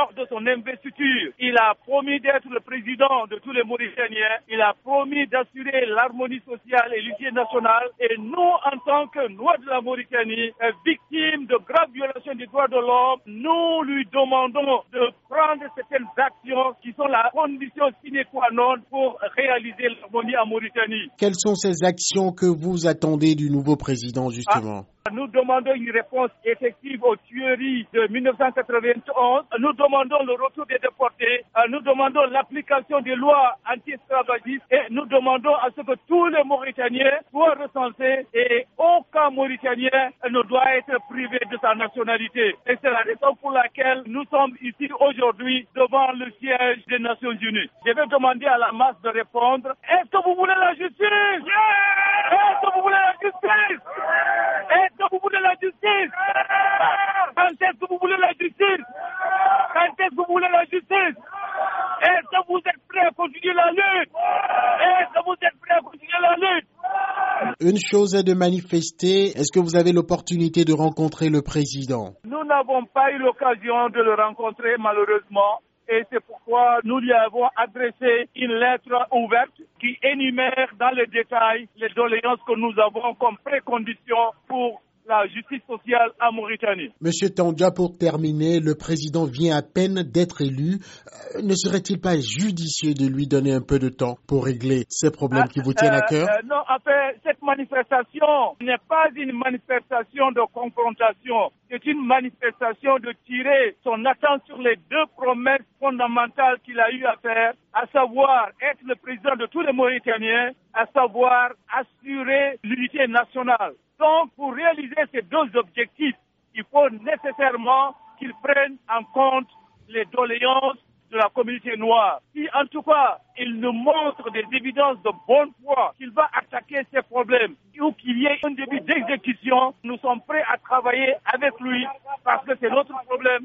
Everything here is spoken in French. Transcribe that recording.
lors de son investiture, il a promis d'être le président de tous les Mauritaniens. Il a promis d'assurer l'harmonie sociale et l'unité nationale. Et nous, en tant que Noirs de la Mauritanie, victimes de graves violations des droits de l'homme, nous lui demandons de prendre certaines actions qui sont la condition sine qua non pour réaliser l'harmonie en Mauritanie. Quelles sont ces actions que vous attendez du nouveau président, justement? Nous demandons une réponse effective aux tueries de 1991. Nous demandons le retour des déportés. Nous demandons l'application des lois anti-esclavagistes et nous demandons à ce que tous les Mauritaniens soient recensés et aucun Mauritanien ne doit être privé de sa nationalité. Et c'est la raison pour laquelle nous sommes ici aujourd'hui devant le siège des Nations Unies. Je vais demander à la masse de répondre. Est-ce que vous voulez la justice? Est-ce que vous voulez la justice? Est-ce que vous voulez la justice? Quand est-ce que vous voulez la justice? Quand est-ce que vous voulez la justice? Est-ce que vous êtes prêts à continuer la lutte? Est-ce que vous êtes prêts à continuer la lutte? Une chose est de manifester. Est-ce que vous avez l'opportunité de rencontrer le président? Nous n'avons pas eu l'occasion de le rencontrer, malheureusement. Et c'est pourquoi nous lui avons adressé une lettre ouverte qui énumère dans le détail les doléances que nous avons comme précondition pour la justice sociale en Mauritanie. Monsieur Tandja, pour terminer, le président vient à peine d'être élu. Ne serait-il pas judicieux de lui donner un peu de temps pour régler ces problèmes qui vous tiennent à cœur? Non, en fait, cette manifestation n'est pas une manifestation de confrontation. C'est une manifestation de tirer son attention sur les deux promesses fondamentales qu'il a eu à faire, à savoir être le président de tous les Mauritaniens, à savoir assurer l'unité nationale. Donc, pour réaliser ces deux objectifs, il faut nécessairement qu'il prenne en compte les doléances de la communauté noire. Si, en tout cas, il nous montre des évidences de bonne foi qu'il va attaquer ces problèmes ou qu'il y ait un début d'exécution, nous sommes prêts à travailler avec lui parce que c'est notre problème.